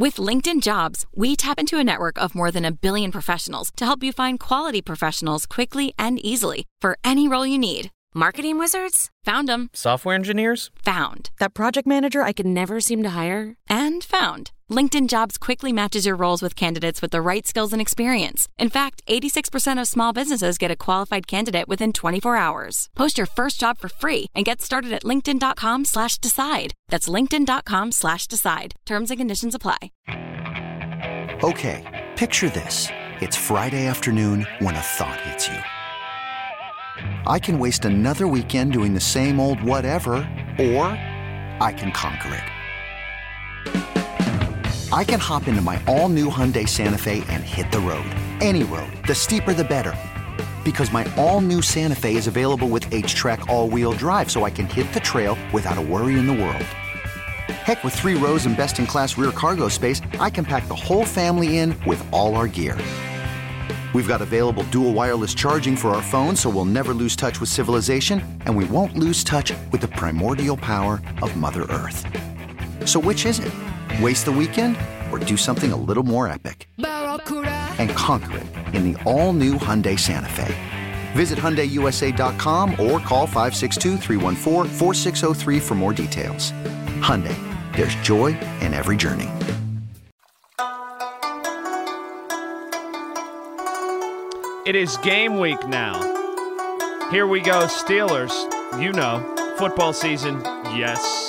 With LinkedIn Jobs, we tap into a network of more than 1 billion professionals to help you find quality professionals quickly and easily for any role you need. Marketing wizards? Found them. Software engineers? Found. That project manager I could never seem to hire? And found. LinkedIn Jobs quickly matches your roles with candidates with the right skills and experience. In fact, 86% of small businesses get a qualified candidate within 24 hours. Post your first job for free and get started at linkedin.com/decide. That's linkedin.com/decide. Terms and conditions apply. Okay, picture this. It's Friday afternoon when a thought hits you. I can waste another weekend doing the same old whatever, or I can conquer it. I can hop into my all-new Hyundai Santa Fe and hit the road. Any road. The steeper, the better. Because my all-new Santa Fe is available with H-Track all-wheel drive, so I can hit the trail without a worry in the world. Heck, with 3 rows and best-in-class rear cargo space, I can pack the whole family in with all our gear. We've got available dual wireless charging for our phones, so we'll never lose touch with civilization, and we won't lose touch with the primordial power of Mother Earth. So which is it? Waste the weekend or do something a little more epic? And conquer it in the all-new Hyundai Santa Fe. Visit HyundaiUSA.com or call 562-314-4603 for more details. Hyundai, there's joy in every journey. It is game week now. Here we go, Steelers. You know, football season, yes.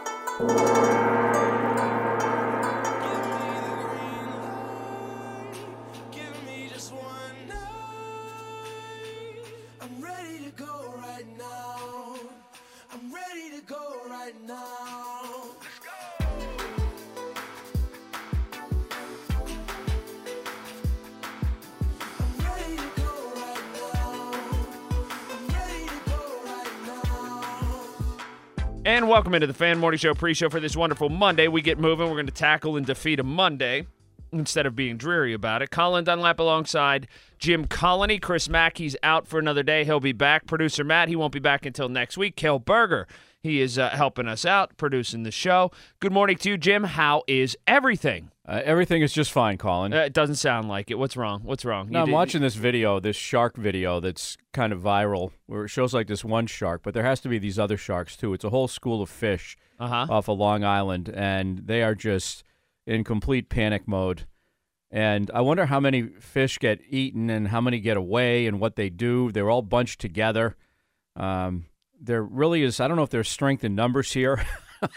And welcome into the Fan Morning Show pre-show for this wonderful Monday. We get moving. We're going to tackle and defeat a Monday instead of being dreary about it. Colin Dunlap alongside Jim Colony. Chris Mackey's out for another day. He'll be back. Producer Matt, he won't be back until next week. Kale Berger, he is helping us out, producing the show. Good morning to you, Jim. How is everything? Everything is just fine, Colin. It doesn't sound like it. What's wrong? What's wrong? No, I'm watching this video, this shark video that's kind of viral, where it shows like this one shark, but there has to be these other sharks too. It's a whole school of fish off of Long Island, and they are just in complete panic mode. And I wonder how many fish get eaten and how many get away and what they do. They're all bunched together. There really is, I don't know if there's strength in numbers here.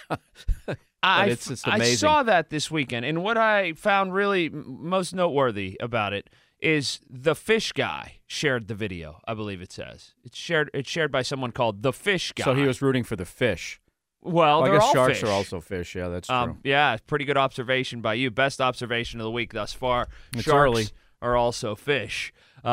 It's amazing. I saw that this weekend, and what I found really most noteworthy about it is the fish guy shared the video. I believe it says it's shared by someone called the Fish Guy. So he was rooting for the fish. Well, I they're guess all sharks fish. are also fish. Yeah, that's true. Yeah, pretty good observation by you. Best observation of the week thus far. It's Sharks early. are also fish.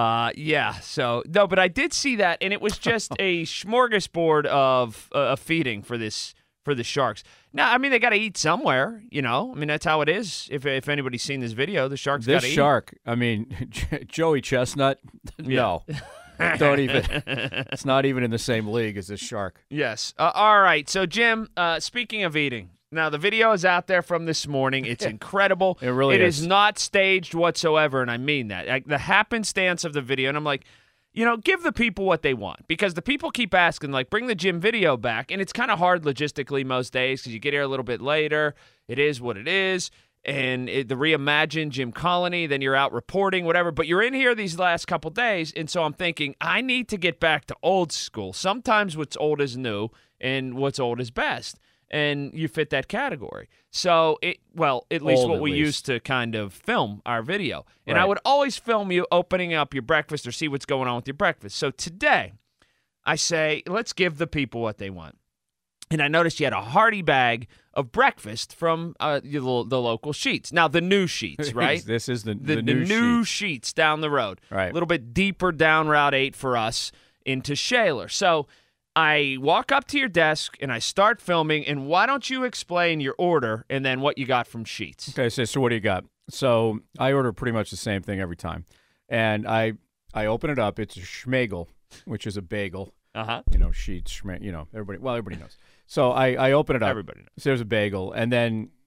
So no, but I did see that, and it was just a smorgasbord of feeding for the sharks. Now, I mean, they got to eat somewhere, you know. I mean, that's how it is. If anybody's seen this video, the sharks got to eat. This shark, I mean, Joey Chestnut, no. Don't even. It's not even in the same league as this shark. Yes. All right. So, Jim, speaking of eating, now the video is out there from this morning. It's incredible. It really is. It is not staged whatsoever, and I mean that. The happenstance of the video, and I'm like, you know, give the people what they want, because the people keep asking, like, bring the Jim video back, and it's kind of hard logistically most days because you get here a little bit later. It is what it is. And the reimagined Jim Colony, then you're out reporting, whatever. But you're in here these last couple days, and so I'm thinking, I need to get back to old school. Sometimes what's old is new, and what's old is best. And you fit that category. So, at least what we used to kind of film our video. And I would always film you opening up your breakfast or see what's going on with your breakfast. So today, I say, let's give the people what they want. And I noticed you had a hearty bag of breakfast from the local Sheetz. Now, the new Sheetz, right? This is the new Sheetz. Sheetz down the road. Right. A little bit deeper down Route 8 for us into Shaler. So I walk up to your desk and I start filming. And why don't you explain your order and then what you got from Sheetz? Okay, so what do you got? So I order pretty much the same thing every time. And I open it up. It's a schmegel, which is a bagel. You know, Sheetz, everybody knows. So I open it up. Everybody knows. So there's a bagel, and then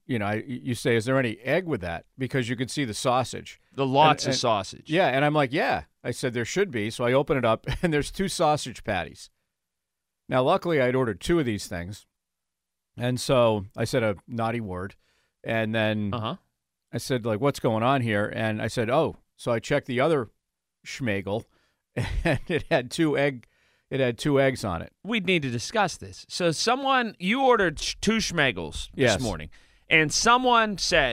you say, is there any egg with that? Because you could see the sausage. The lots of sausage. Yeah, and I'm like, yeah. I said there should be. So I open it up, and there's 2 sausage patties. Now, luckily, I'd ordered 2 of these things. And so I said a naughty word. And then I said, like, what's going on here? And I said, oh. So I checked the other schmegel, and it had 2 eggs on it. We'd need to discuss this. So you ordered 2 schmegels this morning, and someone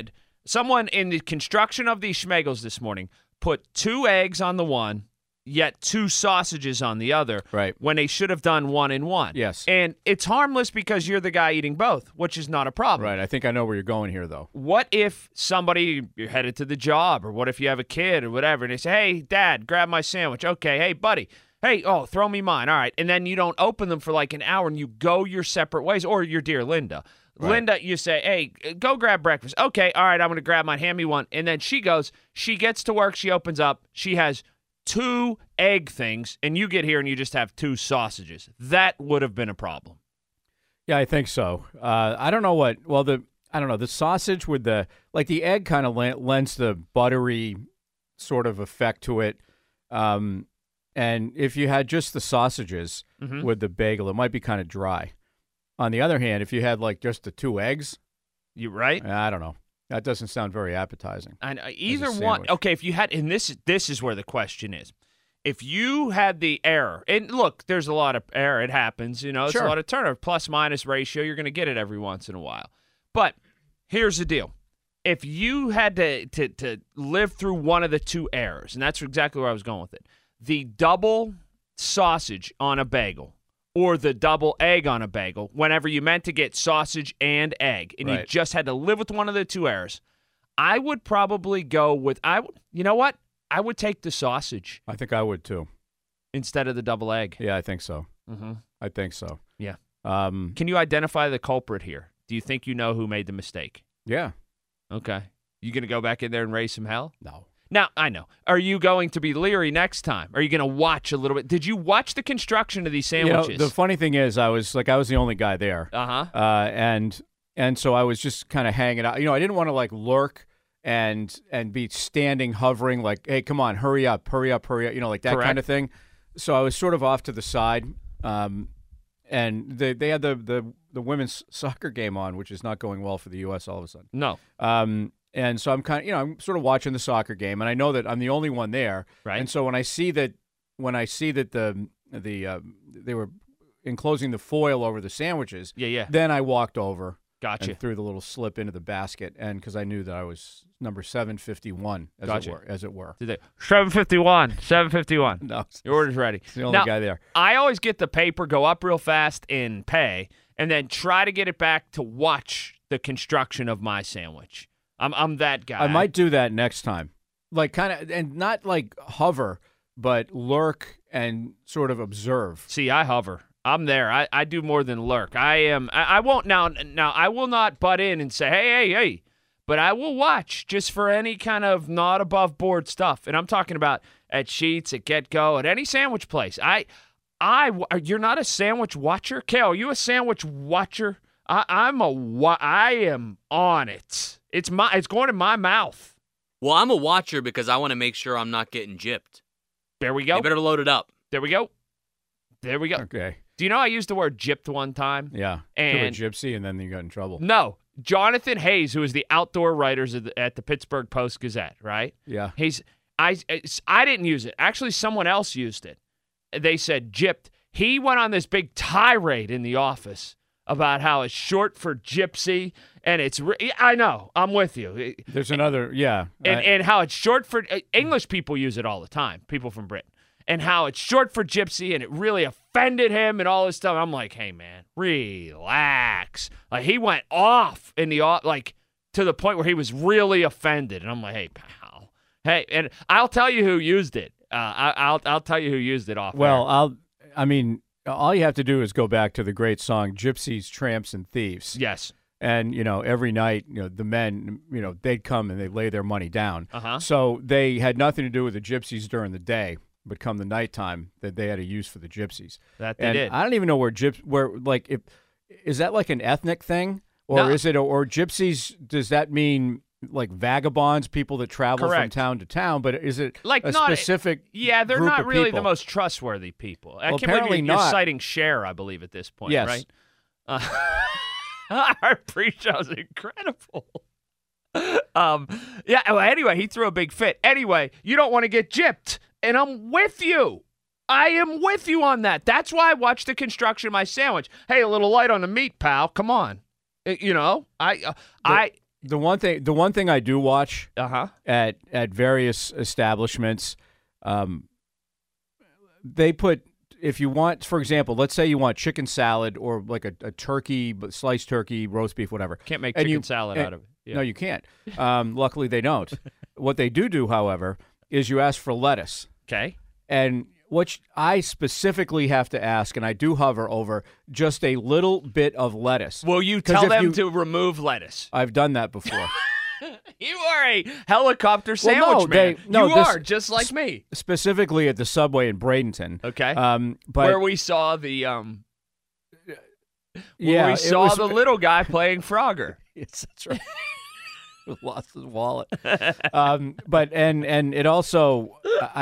in the construction of these schmegels this morning put 2 eggs on the one, yet 2 sausages on the other, right, when they should have done 1 and 1. Yes. And it's harmless because you're the guy eating both, which is not a problem. Right. I think I know where you're going here, though. What if you're headed to the job, or what if you have a kid or whatever, and they say, hey, Dad, grab my sandwich. Okay, hey, buddy. Hey, throw me mine. All right. And then you don't open them for like an hour and you go your separate ways. Or your dear Linda. Right. Linda, you say, hey, go grab breakfast. Okay, all right, I'm going to grab mine. Hand me one. And then she gets to work. She opens up. She has 2 egg things. And you get here and you just have 2 sausages. That would have been a problem. Yeah, I think so. I don't know what. Well, the sausage with the egg kind of lends the buttery sort of effect to it. And if you had just the sausages with the bagel, it might be kind of dry. On the other hand, if you had like just the 2 eggs, you right? I don't know. That doesn't sound very appetizing. And either one. Okay, if you had, and this is where the question is. If you had the error, and look, there's a lot of error. It happens. It's sure. A lot of turnover. Plus-minus ratio. You're going to get it every once in a while. But here's the deal. If you had to live through one of the 2 errors, and that's exactly where I was going with it. The double sausage on a bagel or the double egg on a bagel, whenever you meant to get sausage and egg, and you just had to live with one of the 2 errors, I would probably go with, you know what? I would take the sausage. I think I would too. Instead of the double egg. Yeah, I think so. Mm-hmm. I think so. Yeah. Can you identify the culprit here? Do you think you know who made the mistake? Yeah. Okay. You going to go back in there and raise some hell? No. Now, I know. Are you going to be leery next time? Are you going to watch a little bit? Did you watch the construction of these sandwiches? The funny thing is, I was the only guy there. And so I was just kind of hanging out. I didn't want to like lurk and be standing, hovering, like, hey, come on, hurry up, like that Correct. kind of thing. So I was sort of off to the side. And they had the women's soccer game on, which is not going well for the U.S. all of a sudden. No. And so I'm kind of, I'm sort of watching the soccer game, and I know that I'm the only one there. Right. And so when I see that they were enclosing the foil over the sandwiches, then I walked over. Gotcha. And threw the little slip into the basket, and because I knew that I was number 751, as it were. 751. No, your order's ready. The only guy there. I always get the paper, go up real fast in pay, and then try to get it back to watch the construction of my sandwich. I'm that guy. I might do that next time. Like kind of, and not like hover, but lurk and sort of observe. See, I hover. I'm there. I do more than lurk. I won't now. I will not butt in and say, hey, but I will watch just for any kind of not above board stuff. And I'm talking about at Sheetz, at Get Go, at any sandwich place. You're not a sandwich watcher, Kale. Are you a sandwich watcher? I am on it. It's going in my mouth. Well, I'm a watcher because I want to make sure I'm not getting gypped. There we go. You better load it up. There we go. Okay. Do you know I used the word gypped one time? Yeah. And to a gypsy, and then you got in trouble. No. Jonathan Hayes, who is the outdoor writers at the Pittsburgh Post-Gazette, right? Yeah. I didn't use it. Actually, someone else used it. They said gypped. He went on this big tirade in the office about how it's short for gypsy, and I know, I'm with you. There's another, yeah. And how it's short for, English people use it all the time, people from Britain, and how it's short for gypsy, and it really offended him and all this stuff. I'm like, hey, man, relax. Like, he went off in the, like, to the point where he was really offended, and I'm like, hey, pal. Hey, and I'll tell you who used it. I'll tell you who used it off. Well, all you have to do is go back to the great song Gypsies, Tramps, and Thieves. Yes. And, every night, the men, they'd come and they'd lay their money down. Uh-huh. So they had nothing to do with the gypsies during the day, but come the nighttime that they had a use for the gypsies. That they did. I don't even know is that like an ethnic thing Or No. is it, or gypsies, does that mean like vagabonds, people that travel Correct. from town to town? But is it Like a not specific Yeah, they're group not of really people? the most trustworthy people. I Well, can't believe apparently you're not. citing Cher, I believe, at this point, Yes. right? Our pre-show's incredible. Yeah, well, anyway, he threw a big fit. Anyway, you don't want to get gypped, and I'm with you. I am with you on that. That's why I watched the construction of my sandwich. Hey, a little light on the meat, pal. Come on. The one thing I do watch Uh-huh. at various establishments, they put, if you want, for example, let's say you want chicken salad or like a turkey, sliced turkey, roast beef, whatever. Can't make And chicken salad out of it. Yeah. No, you can't. Luckily, they don't. What they do, however, is you ask for lettuce. Okay. And what I specifically have to ask, and I do hover over, just a little bit of lettuce. Will you 'Cause tell if them you- to remove lettuce? I've done that before. You are a helicopter sandwich Well, man. no, you this- are, just like me. Specifically at the Subway in Bradenton. Okay. But Where we saw the yeah, we it saw was- the little guy playing Frogger. Yes, that's right. Lost his wallet. But it also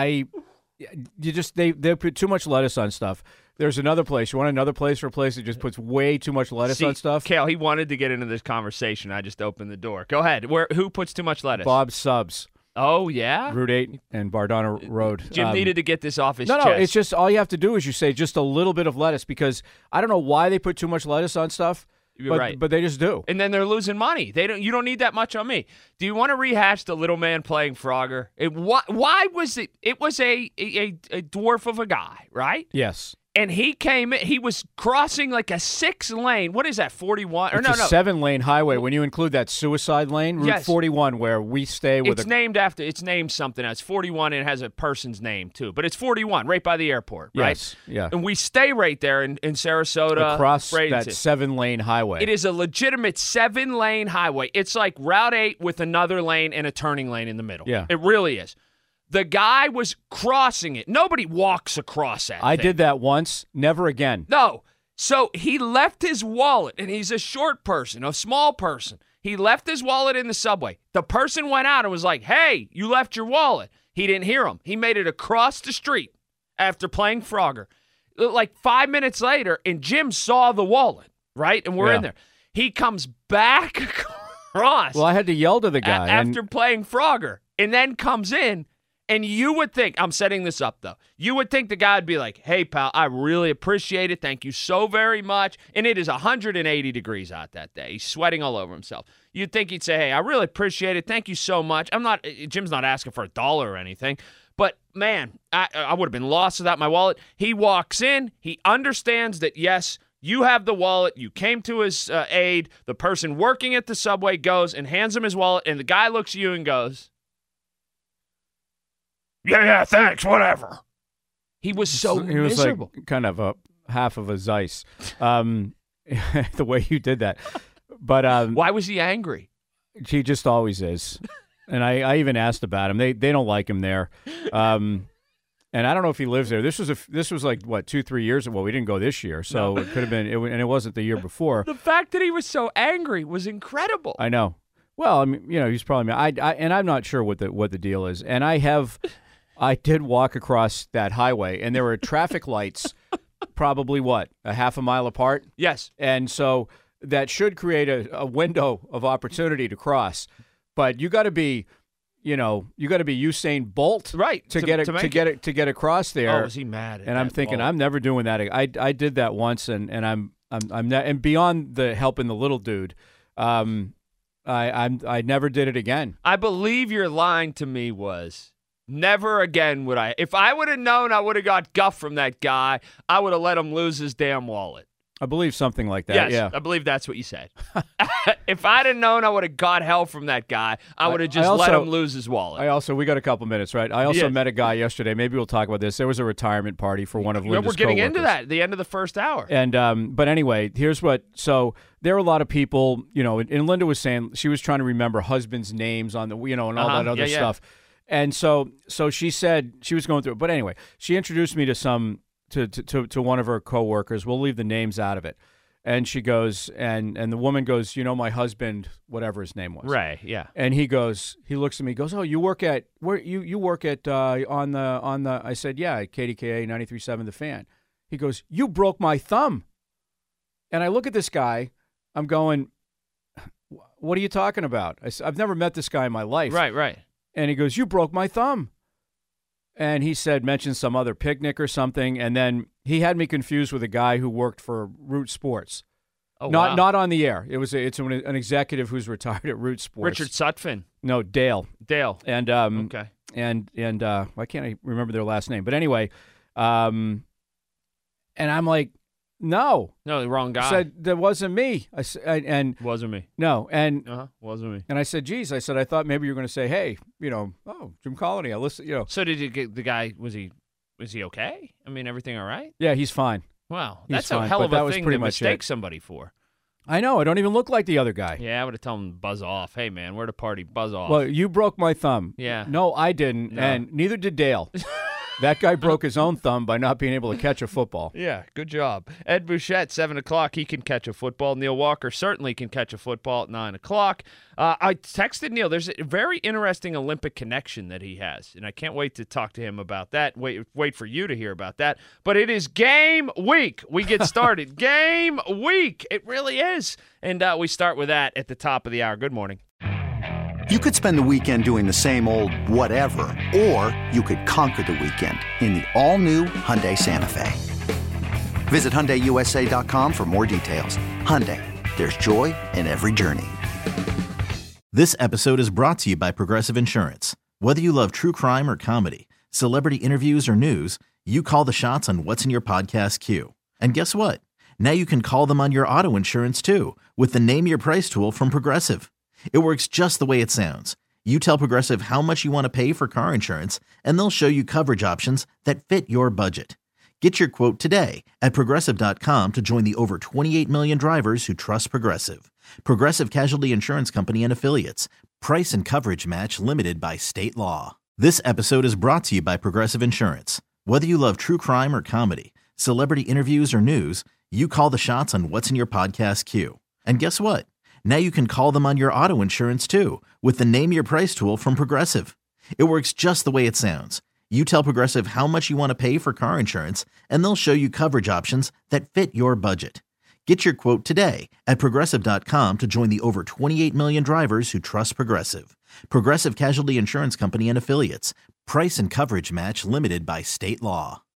they put too much lettuce on stuff. There's another place. You want another place for a place that just puts way too much lettuce See, on stuff? Kale, he wanted to get into this conversation. I just opened the door. Go ahead. Who puts too much lettuce? Bob's Subs, Oh, yeah? Route 8 and Bardana Road. Jim needed to get this off his No, chest. it's just all you have to do is you say just a little bit of lettuce because I don't know why they put too much lettuce on stuff. You're right. But they just do. And then they're losing money. You don't need that much on me. Do you want to rehash the little man playing Frogger? Why was it? It was a dwarf of a guy, right? Yes. And he was crossing like a 6-lane. What is that, 41? It's a 7-lane highway when you include that suicide lane, Route Yes. 41, where we stay with It's named something else. 41, and it has a person's name, too. But it's 41, right by the airport, right? Yes, yeah. And we stay right there in Sarasota. across that Bradenton. 7-lane highway. It is a legitimate 7-lane highway. It's like Route 8 with another lane and a turning lane in the middle. Yeah. It really is. The guy was crossing it. Nobody walks across that I thing. did that once. Never again. No. So he left his wallet, and he's a short person, a small person. He left his wallet in the subway. The person went out and was like, hey, you left your wallet. He didn't hear him. He made it across the street after playing Frogger. Like 5 minutes later, and Jim saw the wallet, right? And we're in there. He comes back across. Well, I had to yell to the guy. After playing Frogger, and then comes in. And you would think, I'm setting this up, though. You would think the guy would be like, hey, pal, I really appreciate it. Thank you so very much. And it is 180 degrees out that day. He's sweating all over himself. You'd think he'd say, hey, I really appreciate it. Thank you so much. Jim's not asking for $1 or anything. But, man, I would have been lost without my wallet. He walks in. He understands that, yes, you have the wallet. You came to his aid. The person working at the subway goes and hands him his wallet. And the guy looks at you and goes, yeah, thanks, whatever. He was so miserable. Like kind of a half of a Zeiss, the way you did that. But why was he angry? He just always is. And I even asked about him. They don't like him there. And I don't know if he lives there. This was like, what, 2-3 years ago? Well, we didn't go this year, so it could have been, and it wasn't the year before. The fact that he was so angry was incredible. I know. Well, I mean, he's probably, and I'm not sure what the deal is. And I did walk across that highway, and there were traffic lights probably, a half a mile apart? Yes. And so that should create a window of opportunity to cross. But you got to be, Usain Bolt, right, to get across there. Oh, was he mad? And I'm thinking, I'm never doing that. I did that once, and I'm not, and beyond the helping the little dude, I never did it again. I believe your line to me was, never again would I. If I would have known I would have got guff from that guy, I would have let him lose his damn wallet. I believe something like that. Yes, yeah. I believe that's what you said. If I'd have known I would have got hell from that guy, I would have just let him lose his wallet. We got a couple minutes, right? I also met a guy yesterday. Maybe we'll talk about this. There was a retirement party for one of Linda's We're getting coworkers. into that at the end of the first hour. And but anyway, so there were a lot of people, and Linda was saying she was trying to remember husbands' names on the, and all that other stuff. And so she said she was going through it. But anyway, she introduced me to one of her coworkers. We'll leave the names out of it. And she goes, and the woman goes, you know, my husband, whatever his name was. Ray, yeah. And he looks at me, he goes, oh, you work at, you work at, on the, I said, yeah, at KDKA 93.7 The Fan. He goes, you broke my thumb. And I look at this guy, I'm going, what are you talking about? I've never met this guy in my life. Right. And he goes, you broke my thumb. And he mentioned some other picnic or something, and then he had me confused with a guy who worked for Root Sports. Oh, not wow. Not on the air. It's an executive who's retired at Root Sports. Richard Sutphin. No, Dale. And okay. And why can't I remember their last name? But anyway, and I'm like, no, the wrong guy. I said that wasn't me. Wasn't me. No, and wasn't me. And I said, geez, I thought maybe you were going to say, hey, you know, oh, Jim Colony, I listen, you know. So did you get the guy? Was he okay? I mean, everything all right? Yeah, he's fine. Wow, He's that's fine, a hell but of that a was thing pretty to much mistake it. somebody for. I know. I don't even look like the other guy. Yeah, I would have told him to buzz off. Hey, man, we're at a party. Buzz off. Well, you broke my thumb. Yeah. No, I didn't, No. and neither did Dale. That guy broke his own thumb by not being able to catch a football. Yeah, good job. Ed Bouchette, 7 o'clock, he can catch a football. Neil Walker certainly can catch a football at 9 o'clock. I texted Neil. There's a very interesting Olympic connection that he has, and I can't wait to talk to him about that. Wait for you to hear about that. But it is game week. We get started. Game week. It really is. And we start with that at the top of the hour. Good morning. You could spend the weekend doing the same old whatever, or you could conquer the weekend in the all-new Hyundai Santa Fe. Visit HyundaiUSA.com for more details. Hyundai, there's joy in every journey. This episode is brought to you by Progressive Insurance. Whether you love true crime or comedy, celebrity interviews or news, you call the shots on what's in your podcast queue. And guess what? Now you can call them on your auto insurance too with the Name Your Price tool from Progressive. It works just the way it sounds. You tell Progressive how much you want to pay for car insurance, and they'll show you coverage options that fit your budget. Get your quote today at Progressive.com to join the over 28 million drivers who trust Progressive. Progressive Casualty Insurance Company and Affiliates. Price and coverage match limited by state law. This episode is brought to you by Progressive Insurance. Whether you love true crime or comedy, celebrity interviews or news, you call the shots on what's in your podcast queue. And guess what? Now you can call them on your auto insurance too with the Name Your Price tool from Progressive. It works just the way it sounds. You tell Progressive how much you want to pay for car insurance, and they'll show you coverage options that fit your budget. Get your quote today at Progressive.com to join the over 28 million drivers who trust Progressive. Progressive Casualty Insurance Company and Affiliates. Price and coverage match limited by state law.